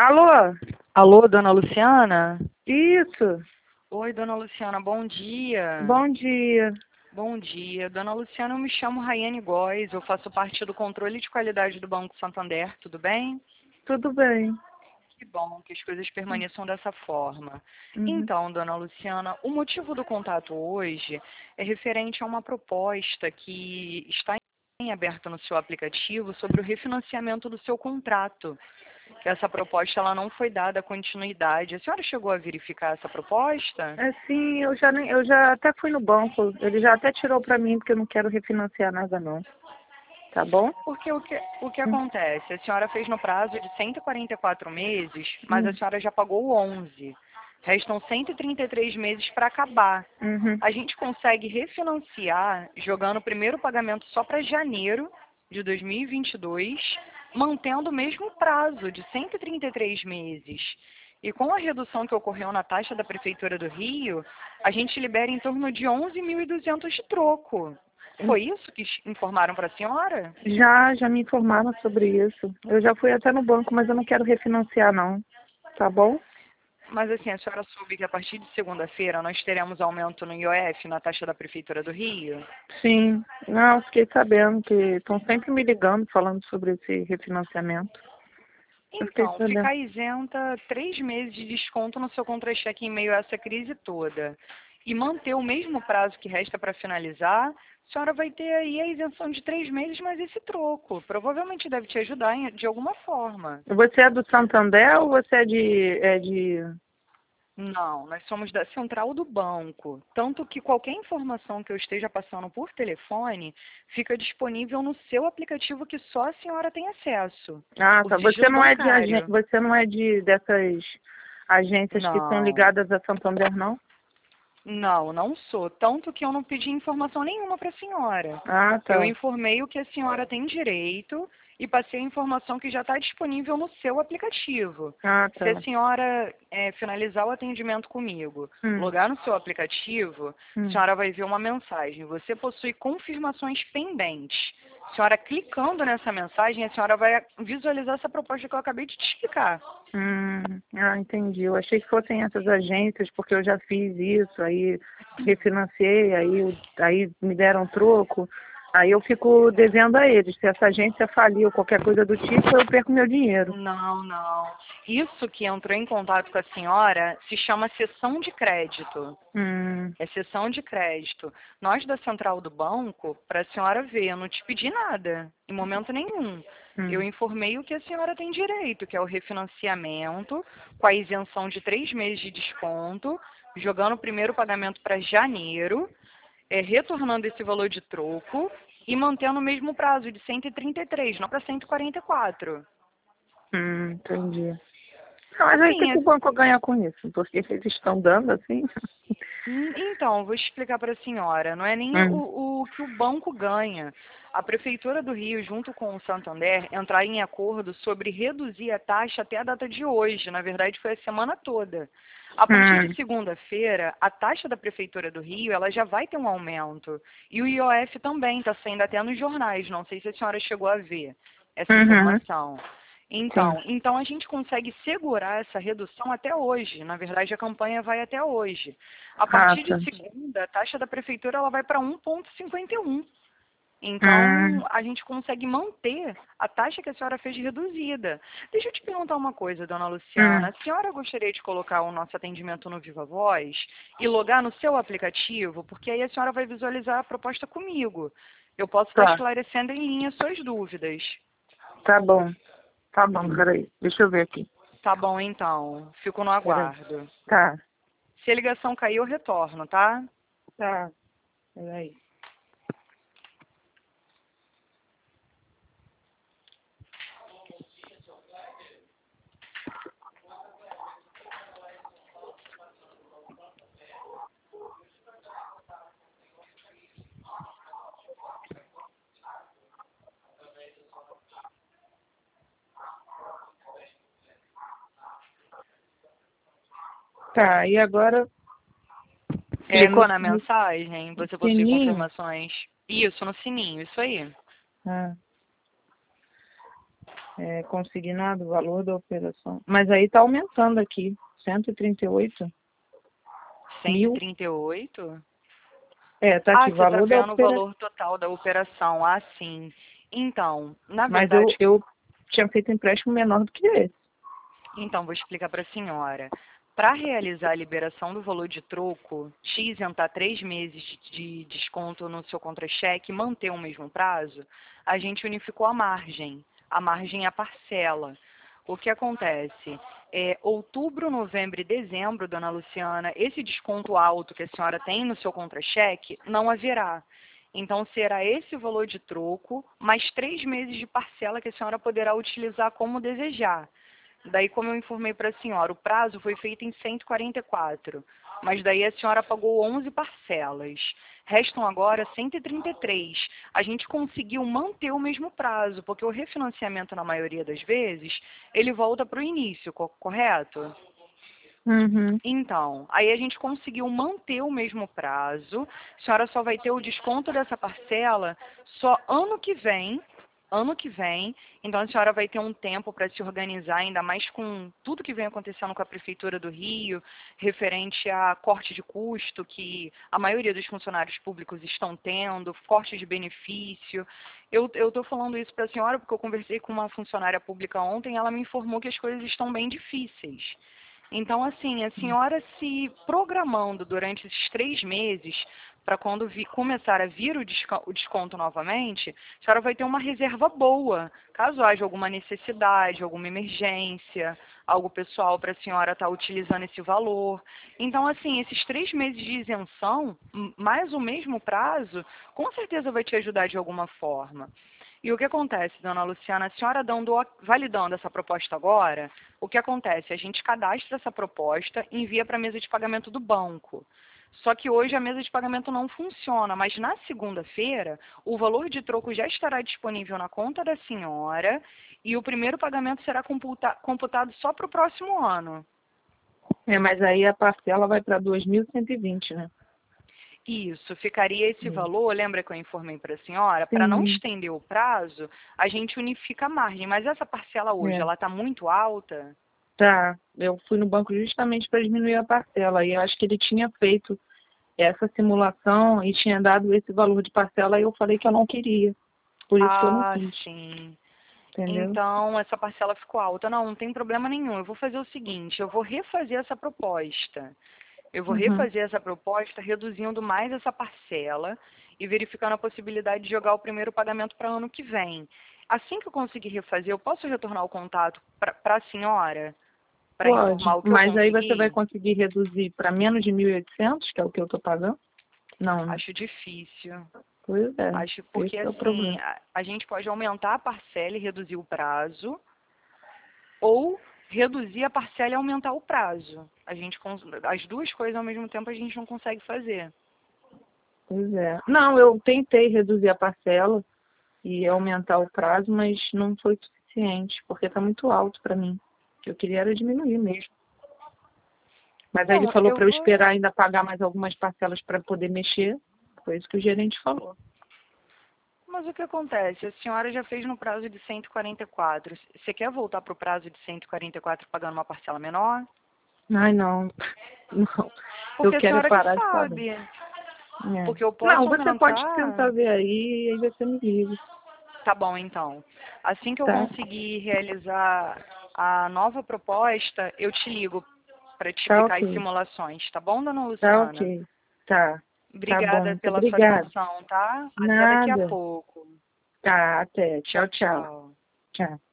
Alô? Alô, dona Luciana? Isso. Oi, dona Luciana, bom dia. Bom dia. Bom dia. Dona Luciana, eu me chamo Raiane Góes, eu faço parte do controle de qualidade do Banco Santander, tudo bem? Tudo bem. Que bom que as coisas permaneçam dessa forma. Uhum. Então, dona Luciana, o motivo do contato hoje é referente a uma proposta que está em aberto no seu aplicativo sobre o refinanciamento do seu contrato. Essa proposta ela não foi dada continuidade. A senhora chegou a verificar essa proposta? É, sim, eu já até fui no banco. Ele já até tirou para mim porque eu não quero refinanciar nada não. Tá bom? Porque o que Hum. acontece? A senhora fez no prazo de 144 meses, mas a Hum. senhora já pagou 11. Restam 133 meses para acabar. Uhum. A gente consegue refinanciar jogando o primeiro pagamento só para janeiro de 2022, mantendo o mesmo prazo de 133 meses. E com a redução que ocorreu na taxa da Prefeitura do Rio, a gente libera em torno de 11.200 de troco. Foi isso que informaram para a senhora? Já me informaram sobre isso. Eu já fui até no banco, mas eu não quero refinanciar não. Tá bom? Mas assim, a senhora soube que a partir de segunda-feira nós teremos aumento no IOF, na taxa da Prefeitura do Rio? Sim. Não, fiquei sabendo que estão sempre me ligando falando sobre esse refinanciamento. Eu fiquei Então, sabendo. ficar isenta 3 meses de desconto no seu contra-cheque em meio a essa crise toda e manter o mesmo prazo que resta para finalizar, a senhora vai ter aí a isenção de 3 meses, mas esse troco provavelmente deve te ajudar de alguma forma. Você é do Santander ou você é de... Não, nós somos da central do banco. Tanto que qualquer informação que eu esteja passando por telefone fica disponível no seu aplicativo que só a senhora tem acesso. Ah, O tá. Você sigilo não é de bancário. você não é de dessas agências que são Não, ligadas a Santander, não? não sou. Tanto que eu não pedi informação nenhuma para a senhora. Ah, Eu tá. informei o que a senhora tem direito e passei a informação que já está disponível no seu aplicativo. Ah, Se a tá. senhora finalizar o atendimento comigo, Hum, logar no seu aplicativo, a hum. senhora vai ver uma mensagem. Você possui confirmações pendentes. A senhora clicando nessa mensagem, a senhora vai visualizar essa proposta que eu acabei de te explicar. Ah, entendi. Eu achei que fossem essas agências, porque eu já fiz isso, aí refinanciei, aí me deram troco, aí eu fico devendo a eles. Se essa agência falir ou qualquer coisa do tipo, eu perco meu dinheiro. Não, não. Isso que entrou em contato com a senhora se chama cessão de crédito. Hum, É cessão de crédito. Nós da central do banco, para a senhora ver, eu não te pedi nada, em momento nenhum. Eu hum. informei o que a senhora tem direito, que é o refinanciamento, com a isenção de 3 meses de desconto, jogando o primeiro pagamento para janeiro, retornando esse valor de troco e mantendo o mesmo prazo de 133, não para 144. Entendi. Não, mas aí o que Assim, que o banco ganha com isso? Porque eles estão dando assim? Então, vou explicar para a senhora. Não é nem Hum, o que o banco ganha. A Prefeitura do Rio, junto com o Santander, entrar em acordo sobre reduzir a taxa até a data de hoje. Na verdade, foi a semana toda. A partir de hum, segunda-feira, a taxa da Prefeitura do Rio ela já vai ter um aumento. E o IOF também está saindo até nos jornais. Não sei se a senhora chegou a ver essa uhum, informação. sim. Então a gente consegue segurar essa redução até hoje. Na verdade, a campanha vai até hoje. A Ah, partir de tá. segunda, a taxa da prefeitura ela vai para 1,51. Hum, Então, a gente consegue manter a taxa que a senhora fez reduzida. Deixa eu te perguntar uma coisa, dona Luciana. hum. A senhora gostaria de colocar o nosso atendimento no Viva Voz e logar no seu aplicativo? Porque aí a senhora vai visualizar a proposta comigo. Eu posso estar Tá, esclarecendo em linha suas dúvidas. tá bom. Tá bom, peraí. Deixa eu ver aqui. Tá bom, então. Fico no Peraí. aguardo. Tá, Se a ligação cair, eu retorno, tá? tá. Peraí. Tá, e agora Clicou clicou na no mensagem, você possui sininho? confirmações. Isso, no sininho, isso aí. Ah, consignado o valor da operação. Mas aí está aumentando aqui, 138 mil. 138? Tá aqui, Você está valor da vendo o operação. valor total da operação. Sim. Então, na Mas verdade... eu tinha feito empréstimo menor do que esse. Então, vou explicar para a senhora. Para realizar a liberação do valor de troco, te isentar 3 meses de desconto no seu contra-cheque e manter o mesmo prazo, a gente unificou a margem. A margem é a parcela. O que acontece? Outubro, novembro e dezembro, dona Luciana, esse desconto alto que a senhora tem no seu contra-cheque não haverá. Então, será esse o valor de troco, mais 3 meses de parcela que a senhora poderá utilizar como desejar. Daí, como eu informei para a senhora, o prazo foi feito em 144, mas daí a senhora pagou 11 parcelas. Restam agora 133. A gente conseguiu manter o mesmo prazo, porque o refinanciamento, na maioria das vezes, ele volta para o início, correto? Uhum. Então, aí a gente conseguiu manter o mesmo prazo. A senhora só vai ter o desconto dessa parcela só ano que vem. Ano que vem. Então, a senhora vai ter um tempo para se organizar, ainda mais com tudo que vem acontecendo com a Prefeitura do Rio, referente a corte de custo que a maioria dos funcionários públicos estão tendo, corte de benefício. Eu estou falando isso para a senhora porque eu conversei com uma funcionária pública ontem e ela me informou que as coisas estão bem difíceis. Então, assim, a senhora se programando durante esses 3 meses, para quando começar a vir o desconto novamente, a senhora vai ter uma reserva boa, caso haja alguma necessidade, alguma emergência, algo pessoal para a senhora estar utilizando esse valor. Então, assim, esses 3 meses de isenção, mais o mesmo prazo, com certeza vai te ajudar de alguma forma. E o que acontece, dona Luciana, a senhora validando essa proposta agora, o que acontece? A gente cadastra essa proposta e envia para a mesa de pagamento do banco. Só que hoje a mesa de pagamento não funciona, mas na segunda-feira o valor de troco já estará disponível na conta da senhora e o primeiro pagamento será computado só para o próximo ano. Mas aí a parcela vai para 2.120, né? Isso, ficaria esse valor, lembra que eu informei para a senhora? Para não Sim. estender o prazo, a gente unifica a margem. Mas essa parcela hoje, ela está muito alta? Tá. Eu fui no banco justamente para diminuir a parcela. E eu acho que ele tinha feito essa simulação e tinha dado esse valor de parcela e eu falei que eu não queria. Por isso que eu não quis. Sim. Entendeu? Então, essa parcela ficou alta. Não tem problema nenhum. Eu vou fazer o seguinte, eu vou refazer essa proposta. Eu vou Uhum. refazer essa proposta reduzindo mais essa parcela e verificando a possibilidade de jogar o primeiro pagamento para ano que vem. Assim que eu conseguir refazer, eu posso retornar o contato para a senhora? Para informar Pode, o que eu mas aí você vai consegui? conseguir reduzir para menos de 1.800, que é o que eu estou pagando? Não, né? Acho difícil. Pois é, Acho porque, esse é o assim, problema. a gente pode aumentar a parcela e reduzir o prazo, ou reduzir a parcela e aumentar o prazo. As duas coisas ao mesmo tempo a gente não consegue fazer. Pois é. Não, eu tentei reduzir a parcela e aumentar o prazo, mas não foi suficiente, porque está muito alto para mim. Eu queria era diminuir mesmo. Mas aí ele Não, falou eu para eu vou... esperar ainda pagar mais algumas parcelas para poder mexer. Foi isso que o gerente falou. Mas o que acontece? A senhora já fez no prazo de 144. Você quer voltar para o prazo de 144 pagando uma parcela menor? Ai, não. Não. Eu Porque a quero é senhora que parar de pagar. sabe. É. Porque eu Não, posso você pode aumentar... tentar ver aí e aí você me liga, Tá bom, então. Assim que eu tá? conseguir realizar a nova proposta, eu te ligo para te Tá explicar as ok. simulações, tá bom, dona Tá Luciana? ok. Tá. Tá bom. Obrigada Muito pela sua obrigada. atenção, tá? Até daqui a Nada. pouco. Tá, até. Tchau, Tchau, tchau. tchau. Tchau.